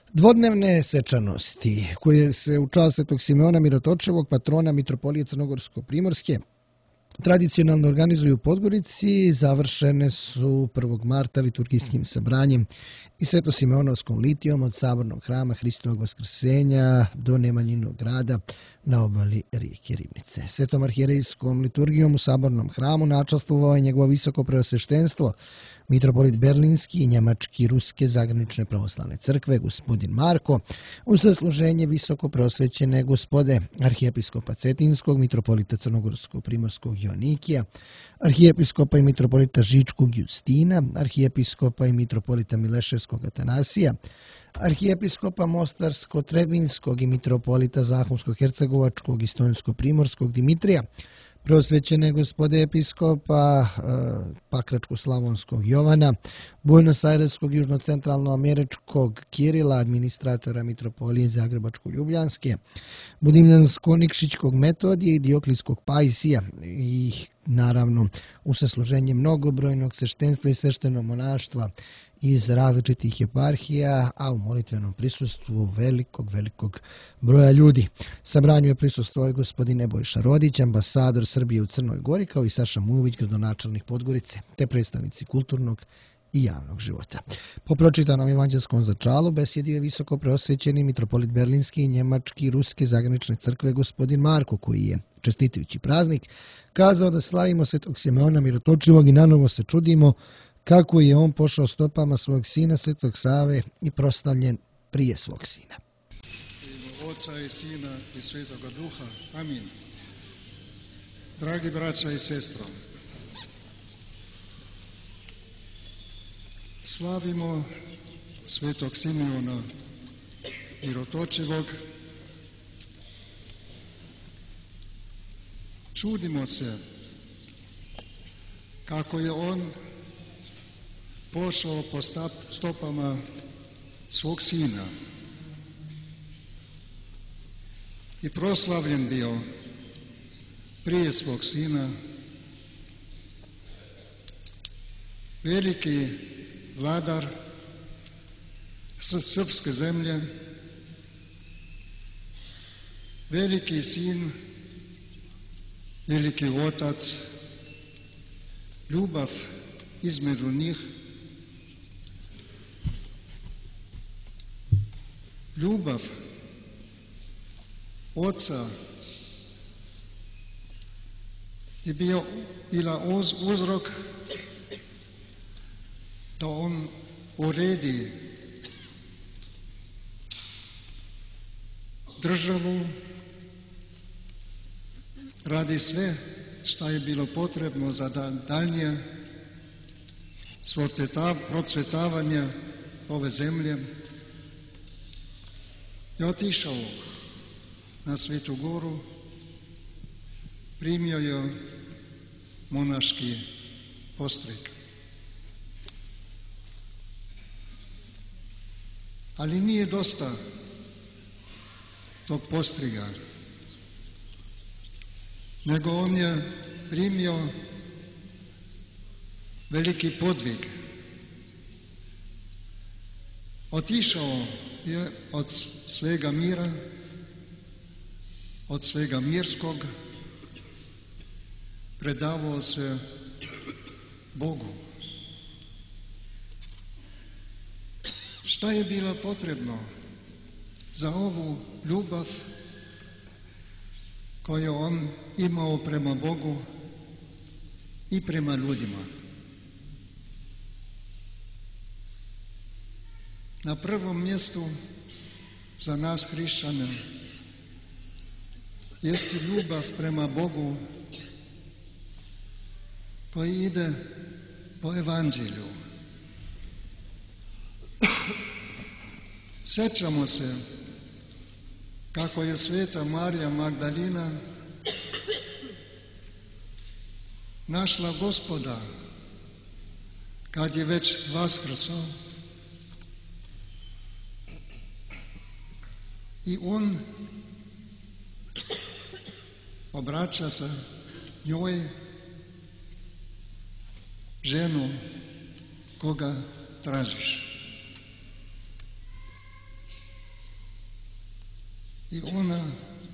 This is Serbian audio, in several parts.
Dvodnevne svečanosti koje se u čast Svetog Simeona Mirotočivog, patrona Mitropolije Crnogorsko-Primorske, tradicionalno organizuju u Podgorici, završene su 1. marta liturgijskim sabranjem i Sveto-Simeonovskom litijom od Sabornog hrama Hristovog Vaskrsenja do Nemanjinog grada na obali rijeke Ribnice. Svetom arhijerejskom liturgijom u Sabornom hramu načastvovao je njegovo visoko preosveštenstvo, mitropolit Berlinski i Njemački Ruske zagranične pravoslavne crkve, gospodin Marko, u sasluženje visoko preosvećene gospode arhijepiskopa Cetinskog, mitropolita Crnogorsko-Primorskog Joanikija, arhijepiskopa i mitropolita Žičkog Justina, arhijepiskopa i mitropolita Mileševskog Atanasija, arhijepiskopa Mostarsko-Trebinskog i mitropolita Zahumsko-Hercegovačkog i Stonjsko-Primorskog Dimitrija, preosvećene gospode episkopa Pakračko-Slavonskog Jovana, Buenos-Aireskog južno-centralno-američkog Kirila, administratora mitropolije Zagrebačko-Ljubljanske, Budimljansko-Nikšićkog Metodije i Dioklijskog Pajsija i naravno u sasluženje mnogobrojnog sveštenstva i sveštenog monaštva iz različitih eparhija, a u molitvenom prisustvu velikog broja ljudi. Sabranju je prisustvovao gospodin Nebojša Rodić, ambasador Srbije u Crnoj Gori, kao i Saša Mujović, gradonačelnik Podgorice, te predstavnici kulturnog i javnog života. Po pročitanom evanđelskom začalu besjedio je visoko preosvećeni mitropolit Berlinski i Njemački Ruske zagranične crkve gospodin Marko, koji je, čestitujući praznik, kazao da slavimo Svetog Simeona Mirotočivog i nanovo se čudimo kako je on pošao stopama svog sina Svetog Save i proslavljen prije svog sina. Oca i Sina i Svetoga Duha. Amin. Dragi braća i sestro, slavimo Svetog Simeona Mirotočivog. Čudimo se kako je on pošao po stopama svog sina i proslavljen bio prije svog sina, veliki vladar srpske zemlje, veliki sin, veliki otac, ljubav između njih, ljubav oca je bila uzrok da on uredi državu, radi sve što je bilo potrebno za daljnje procvjetavanje ove zemlje. Je otišao na Svetu Goru, primio je monaški postrig. Ali nije dosta tog postriga, nego on je primio veliki podvig. Otišao je od svega mira, od svega mirskog, predavao se Bogu. Šta je bilo potrebno za ovu ljubav koju on imao prema Bogu i prema ljudima? Na prvom mjestu za nas hrišćane jeste ljubav prema Bogu koji ide po evanđelju. Sjećamo se kako je sveta Marija Magdalina našla Gospoda kad je već vaskrsao i on obraća se njoj, ženo, koga tražiš? i ona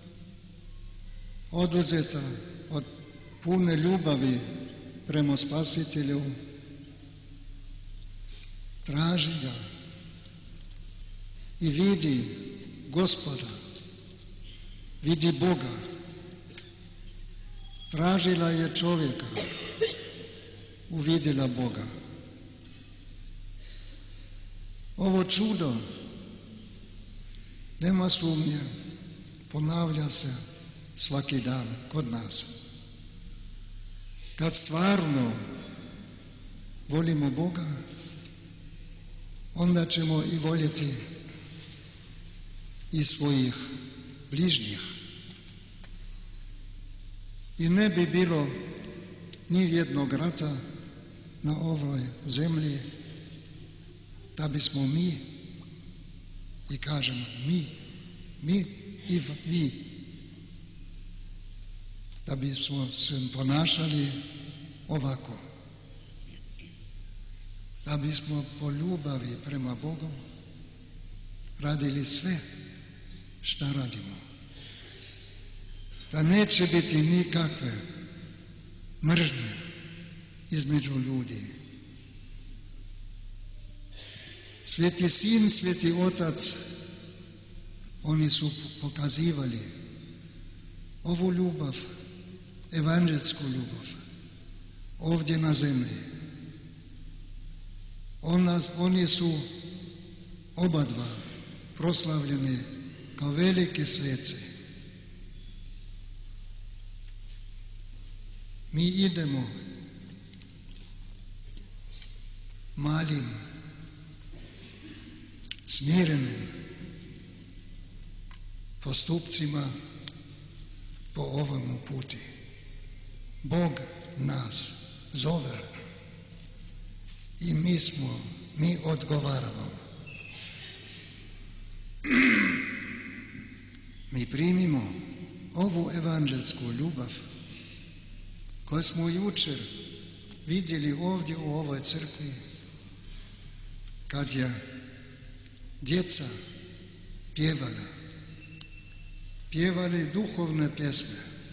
oduzeta od pune ljubavi prema Spasitelju, traži ga i vidi Gospoda, vidi Boga. Tražila je čovjeka, uvidjela Boga. Ovo čudo, nema sumnje, ponavlja se svaki dan kod nas. Kad stvarno volimo Boga, onda ćemo i voljeti i svojih bližnjih. I ne bi bilo ni jednog rata na ovoj zemlji da bismo mi, i kažemo mi i vi, da bismo se ponašali ovako, da bismo po ljubavi prema Bogu radili sve što radimo, da neće biti nikakve mržnje između ljudi. Sveti Sin, Sveti Otac, oni su pokazivali ovu ljubav, evanđelsku ljubav, ovdje na zemlji. Oni su oba dva proslavljeni kao veliki sveci. Mi idemo malim, smirenim postupcima po ovom puti. Bog nas zove i mi odgovaramo. Mi primimo ovu evanđelsku ljubav koju smo jučer vidjeli ovdje u ovoj crkvi, kad je djeca pjevali duhovne pjesme.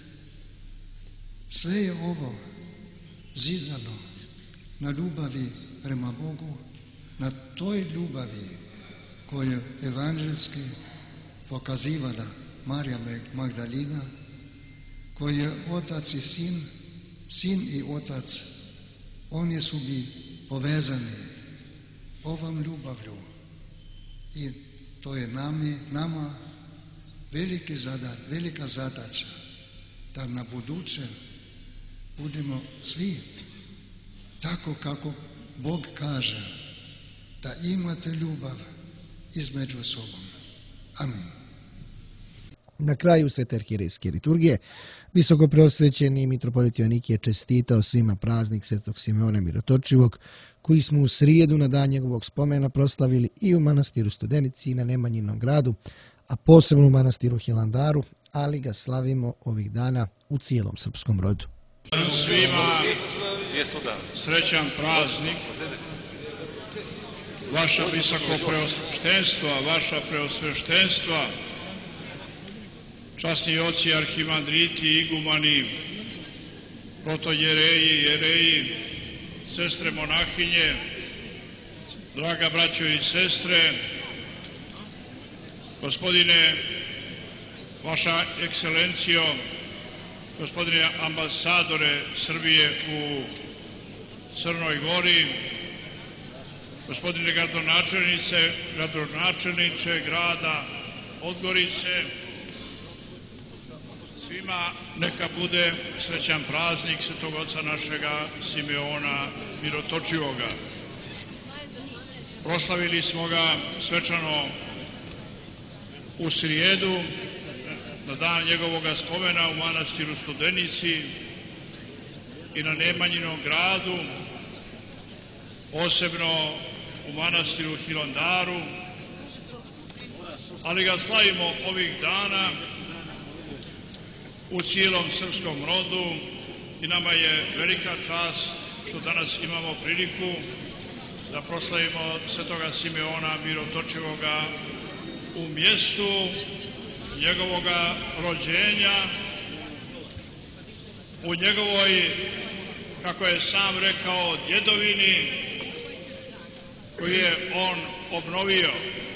Sve je ovo zidano na ljubavi prema Bogu, na toj ljubavi koju je evanđelski pokazivala Marija Magdalina, koju je otac i sin i otac, oni su bi povezani ovom ljubavlju. I to je nama velika zadaća da na buduće budemo svi tako kako Bog kaže, da imate ljubav između sobom. Amin. Na kraju Svete arhijerejske liturgije visokopreosvećeni mitropolit Joanikije je čestitao svima praznik Svetog Simeona Mirotočivog, koji smo u srijedu na dan njegovog spomena proslavili i u manastiru Studenici i na Nemanjinom gradu, a posebno u manastiru Hilandaru, ali ga slavimo ovih dana u cijelom srpskom rodu. Svima srećan praznik. Vaša visokopreosveštenstva, vaša preosveštenstva, časni oci, arhimandriti, igumani, protojereji, jereji, sestre monahinje, draga braćo i sestre, gospodine, vaša ekscelencijo, gospodine ambasadore Srbije u Crnoj Gori, gospodine gradonačelniče grada Podgorice, svima neka bude srećan praznik Svetog Oca našega Simeona Mirotočivoga. Proslavili smo ga svečano u srijedu, na dan njegovoga spomena u manastiru Studenici i na Nemanjinom gradu, posebno u manastiru Hilandaru, ali ga slavimo ovih dana u cijelom srpskom rodu i nama je velika čast što danas imamo priliku da proslavimo Svetoga Simeona Mirotočivoga u mjestu njegovoga rođenja, u njegovoj, kako je sam rekao, djedovini koju je on obnovio.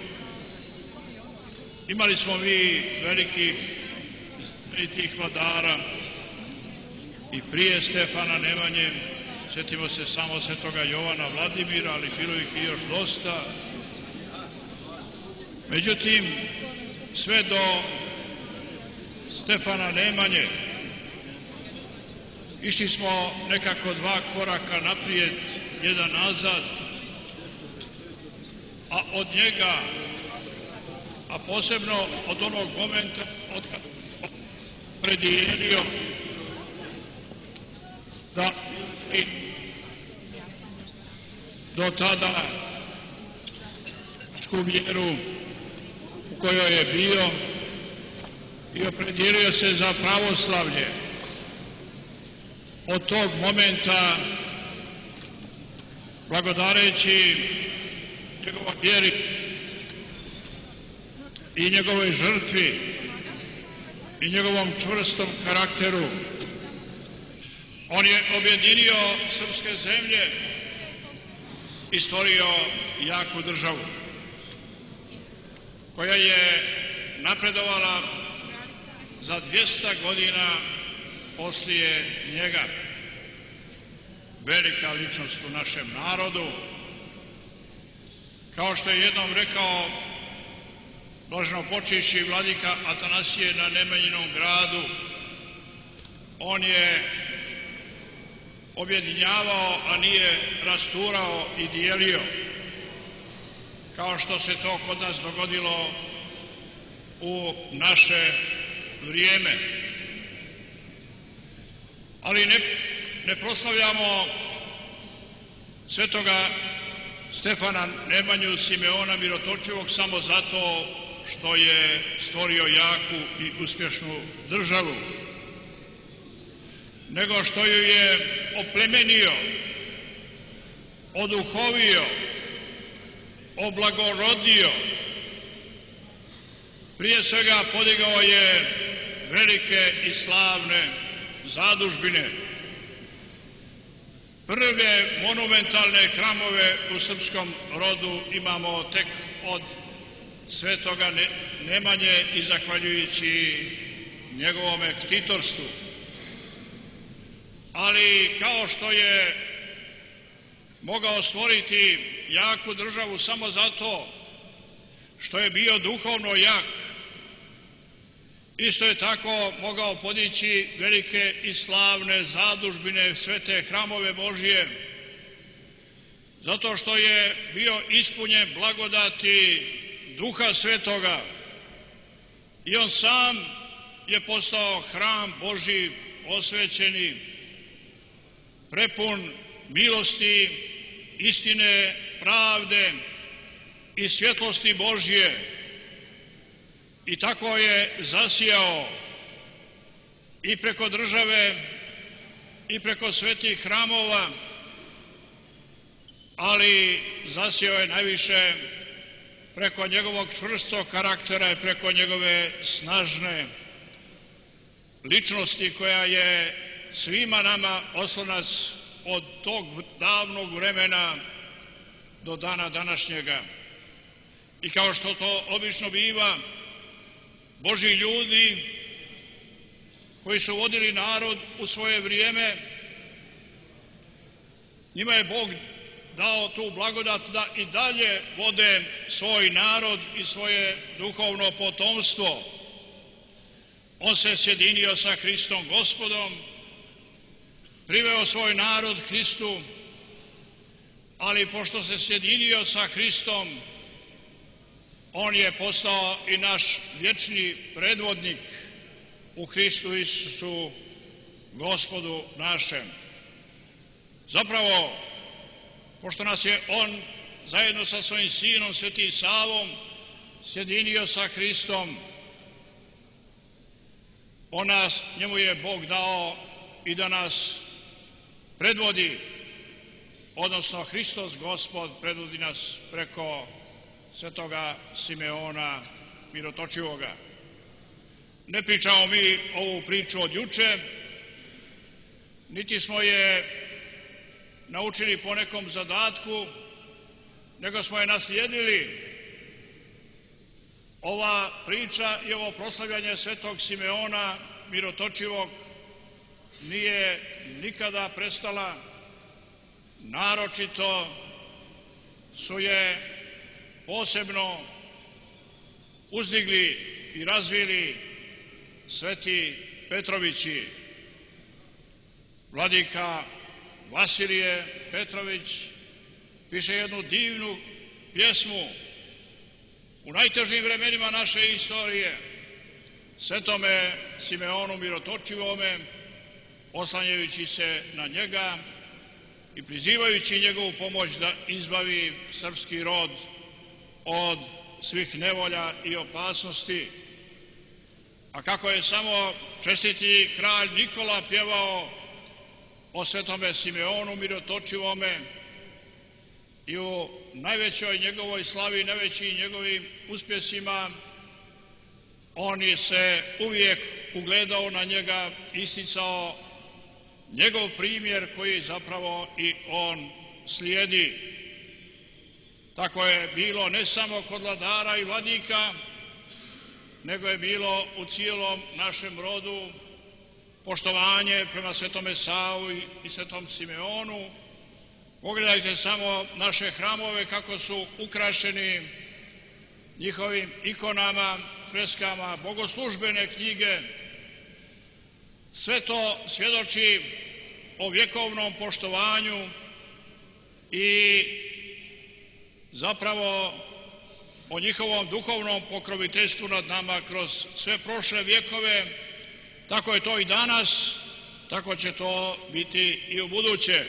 Imali smo mi velikih tih vladara i prije Stefana Nemanje, sjetimo se samo svetoga Jovana Vladimira, ali bilo ih i još dosta. Međutim, sve do Stefana Nemanje išli smo nekako 2 koraka naprijed, jedan nazad, a od njega, a posebno od onog momenta od kada predijelio da i do tada vjeru u kojoj je bio i opredijelio se za pravoslavlje. Od tog momenta, blagodareći njegovoj vjeri i njegovoj žrtvi i njegovom čvrstom karakteru, on je objedinio srpske zemlje i stvorio jaku državu koja je napredovala za 200 godina poslije njega. Velika ličnost u našem narodu. Kao što je jednom rekao blaženopočivši vladika Atanasije na Nemanjinom gradu, on je objedinjavao, a nije rasturao i dijelio, kao što se to kod nas dogodilo u naše vrijeme. Ali ne proslavljamo svetoga Stefana Nemanju Simeona Mirotočivog samo zato što je stvorio jaku i uspješnu državu, nego što ju je oplemenio, oduhovio, oblagorodio. Prije svega podigao je velike i slavne zadužbine. Prve monumentalne hramove u srpskom rodu imamo tek od svetoga Nemanje i zahvaljujući njegovome ktitorstvu. Ali kao što je mogao stvoriti jaku državu samo zato što je bio duhovno jak, isto je tako mogao podići velike i slavne zadužbine, svete hramove Božije, zato što je bio ispunjen blagodati Duha Svetoga i on sam je postao hram Božji osvećeni, prepun milosti, istine, pravde i svjetlosti Božje. I tako je zasijao i preko države i preko svetih hramova, ali zasijao je najviše preko njegovog čvrstog karaktera i preko njegove snažne ličnosti koja je svima nama oslonac od tog davnog vremena do dana današnjega. I kao što to obično biva, Božji ljudi koji su vodili narod u svoje vrijeme, njima je Bog dao tu blagodat da i dalje vode svoj narod i svoje duhovno potomstvo. On se sjedinio sa Hristom Gospodom, priveo svoj narod Hristu, ali pošto se sjedinio sa Hristom, on je postao i naš vječni predvodnik u Hristu Isusu, Gospodu našem. Zapravo, pošto nas je on zajedno sa svojim sinom Svetim Savom sjedinio sa Hristom, njemu je Bog dao i da nas predvodi, odnosno Hristos Gospod predvodi nas preko svetoga Simeona Mirotočivoga. Ne pričamo mi ovu priču od juče, niti smo je naučili po nekom zadatku, nego smo je naslijedili. Ova priča i ovo proslavljanje svetog Simeona Mirotočivog nije nikada prestala, naročito su je posebno uzdigli i razvili sveti Petrovići. Vladika Vasilije Petrović piše jednu divnu pjesmu u najtežim vremenima naše istorije, svetome Simeonu Mirotočivome, oslanjajući se na njega i prizivajući njegovu pomoć da izbavi srpski rod od svih nevolja i opasnosti. A kako je samo čestiti kralj Nikola pjevao o svetome Simeonu Mirotočivome i u najvećoj njegovoj slavi, najvećim njegovim uspjesima, on je se uvijek ugledao na njega, isticao njegov primjer koji zapravo i on slijedi. Tako je bilo ne samo kod vladara i vladika, nego je bilo u cijelom našem rodu poštovanje prema svetome Savi i svetom Simeonu. Pogledajte samo naše hramove kako su ukrašeni njihovim ikonama, freskama, bogoslužbene knjige. Sve to svjedoči o vjekovnom poštovanju i zapravo o njihovom duhovnom pokroviteljstvu nad nama kroz sve prošle vjekove. Tako je to i danas, tako će to biti i u buduće.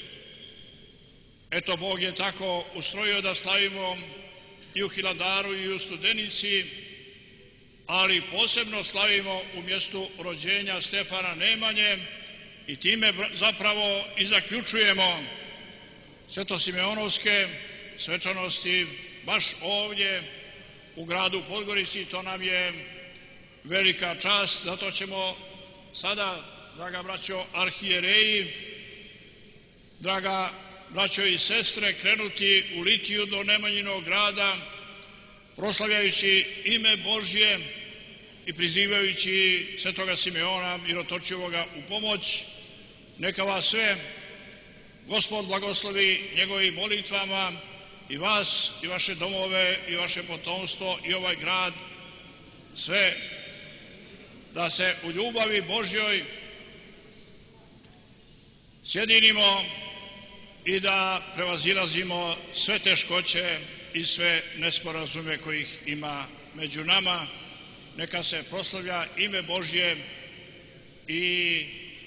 Eto, Bog je tako ustrojio da slavimo i u Hilandaru i u Studenici, ali posebno slavimo u mjestu rođenja Stefana Nemanje i time zapravo i zaključujemo svetosimeonovske svečanosti baš ovdje u gradu Podgorici. To nam je velika čast, zato ćemo sada, draga braćo arhijereji, draga braćo i sestre, krenuti u litiju do Nemanjinog grada, proslavljajući ime Božje i prizivajući svetoga Simeona Mirotočivoga u pomoć. Neka vas sve Gospod blagoslovi njegovim molitvama, i vas, i vaše domove, i vaše potomstvo, i ovaj grad, sve da se u ljubavi Božjoj sjedinimo i da prevazilazimo sve teškoće i sve nesporazume kojih ima među nama. Neka se proslavlja ime Božje i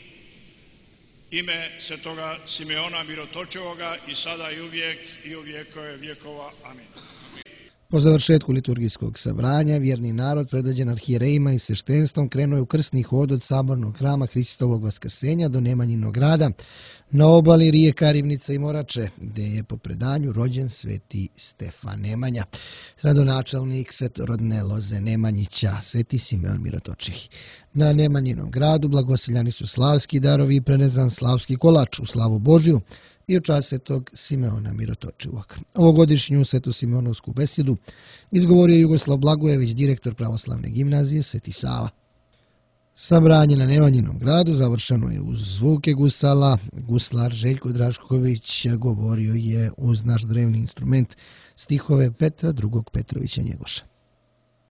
ime svetoga Simeona Mirotočivoga i sada i uvijek i u vjekove vjekova. Amin. Po završetku liturgijskog sabranja, vjerni narod predvođen arhijerejima i sveštenstvom krenuo je u krstni hod od sabornog hrama Hristovog Vaskrsenja do Nemanjinog grada na obali rijeka Rivnica i Morače, gdje je po predanju rođen sveti Stefan Nemanja, gradonačelnik svetorodne loze Nemanjića, sveti Simeon Mirotočivi. Na Nemanjinom gradu blagosiljani su slavski darovi i prenezan slavski kolač u slavu Božju i u čast svetog Simeona Mirotočivog. Ovogodišnju svetu Simeonovsku besedu izgovorio Jugoslav Blagojević, direktor pravoslavne gimnazije Sveti Sava. Sabranje na Nemanjinom gradu završeno je uz zvuke gusala. Guslar Željko Drašković govorio je uz naš drevni instrument stihove Petra II. Petrovića Njegoša.